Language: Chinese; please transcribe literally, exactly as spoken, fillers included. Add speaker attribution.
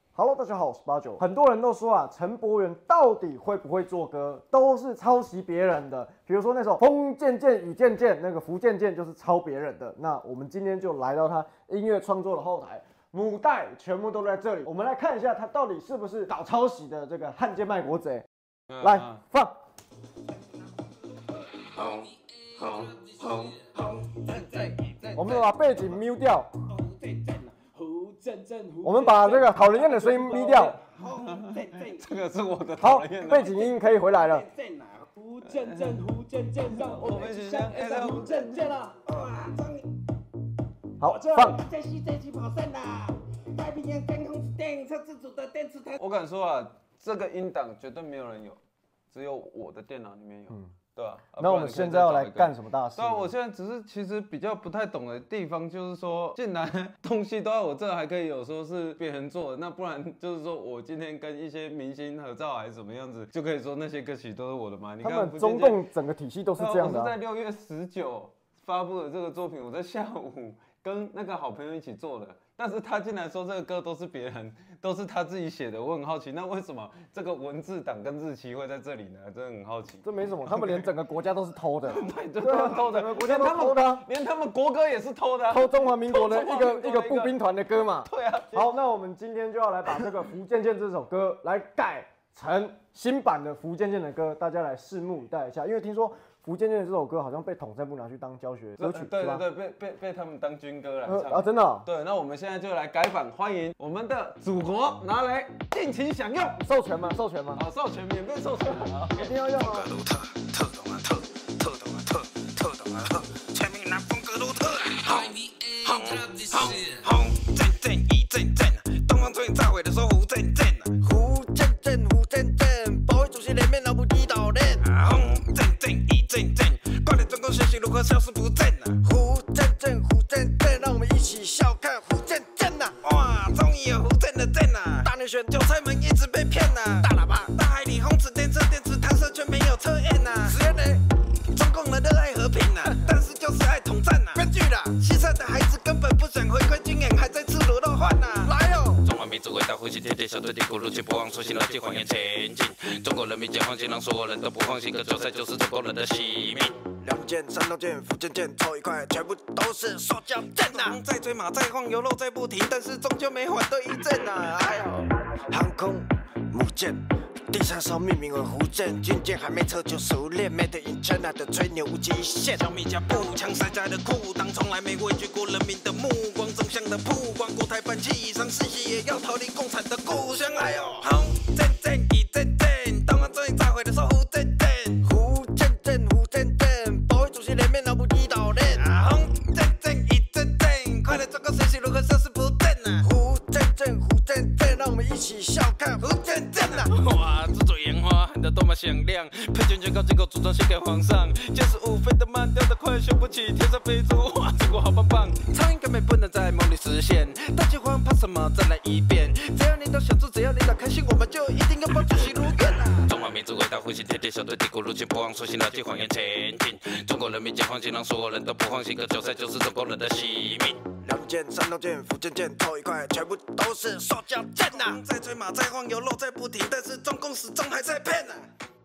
Speaker 1: Hello， 大家好，我是八九。很多人都说啊，陈柏源到底会不会做歌，都是抄袭别人的。比如说那首《风渐渐雨渐渐》，那个福渐渐就是抄别人的。那我们今天就来到他音乐创作的后台，母带全部都在这里。我们来看一下他到底是不是搞抄袭的这个汉奸卖国贼。嗯、来、嗯、放。我们把背景 mute 掉。我们把这个讨人厌的声音咪掉。
Speaker 2: 这个是我的
Speaker 1: 好，背景音可以回来了。
Speaker 3: 胡正正，胡正正，让我们一起向 S 胡正正啊！
Speaker 1: 好，放。
Speaker 2: 我敢说啊，这个音档绝对没有人有，只有我的电脑里面有。嗯对啊，啊
Speaker 1: 那我们现在要来干什么大事？
Speaker 2: 对啊，我现在只是其实比较不太懂的地方，就是说，竟然东西都在我这，还可以有说是别人做的，那不然就是说我今天跟一些明星合照还是怎么样子，就可以说那些歌曲都是我的吗？你看
Speaker 1: 他们中共整个体系都是这样的、啊。
Speaker 2: 我是在六月十九发布的这个作品，我在下午跟那个好朋友一起做的。但是他竟然说这个歌都是别人，都是他自己写的，我很好奇，那为什么这个文字档跟日期会在这里呢？真的很好奇。
Speaker 1: 这没什么，他们连整个国家都是偷的，
Speaker 2: 对，都是偷的，
Speaker 1: 国家都偷的、啊，
Speaker 2: 连他们国歌也是偷的、啊，
Speaker 1: 偷中华民国的一个一个步兵团的歌嘛。
Speaker 2: 对啊。
Speaker 1: 好，那我们今天就要来把这个《福渐渐》这首歌来改成新版的《福渐渐》的歌，大家来拭目以待一下，因为听说。《福渐渐》这首歌好像被统战部拿去当教学歌曲，
Speaker 2: 对对对，被被被他们当军歌来唱、
Speaker 1: 呃、啊，真的、哦。
Speaker 2: 对，那我们现在就来改版，欢迎我们的祖国拿来尽情享用，
Speaker 1: 授权吗？授权吗？
Speaker 2: 好，授权，免费授权啊，
Speaker 1: 一定要用啊！
Speaker 4: 风格独特，特懂啊特，特懂啊特，特懂啊特，全民男风格独特。轰轰轰轰，阵阵一阵阵，东方最炸毁的说胡阵阵，胡阵阵胡阵阵，保卫主席脸面老不低倒脸。轰阵阵一阵阵，怪力专攻学习如何消失不正啊！胡阵阵胡阵阵，让我们一起笑看胡阵阵呐！哇，终于有胡阵的阵呐！大内选韭菜们一直被骗呐！大喇叭，大海里轰驰电车，电池弹射却没有测验呐！实验呢，中共人热爱和平呐，但是就是爱统战呐！编剧啦，西山的孩子根本不想回归经验，还在赤裸裸换呐！来哦！中华民族伟大复兴，天天小队敌苦入侵，不忘初心，牢记谎言前进。中国人民解放军，让所有人都不放心，割韭菜就是中国人的使命。两件、山东件、福建件，凑一块，全部都是塑胶阵呐！再追马，再晃，油肉再不停，但是终究没缓对一阵呐！哎呦，航空母舰。第三艘命名为胡振，军舰还没测就熟练 ，Made in China 的吹牛无极限。小米加步枪塞在了裤裆，从来没畏惧过人民的目光，正向的曝光，国台办气上世袭也要逃离共产的故乡。哎呦，轰阵阵一阵阵，东方终于炸毁的说胡振振，胡振振胡振振，保卫主席脸面老不低倒脸。轰阵阵一阵阵，快来中国学习如何消失不正啊！胡振振胡振振，让我们一起笑看胡振振啊！哇，这朵烟花喊得多么响亮，配卷卷高进口组装献给皇上，见识五飞的慢，掉得快修不起，天上飞猪，哇，中国好棒棒！苍蝇根本不能在梦里实现，大饥荒怕什么？再来一遍，只要你都想做，只要你打开心，我们就一定要帮主席如愿啊！中华民族伟大复兴，天天小队敌苦入侵，不忘初心，牢记谎言前进。中国人民解放军，让所有人都不放心，割韭菜就是中国人的使命。两件、山东件、福建件，凑一块，全部都是塑胶阵呐！再吹马，再晃，油肉再不停，但是中共始终还在骗呐！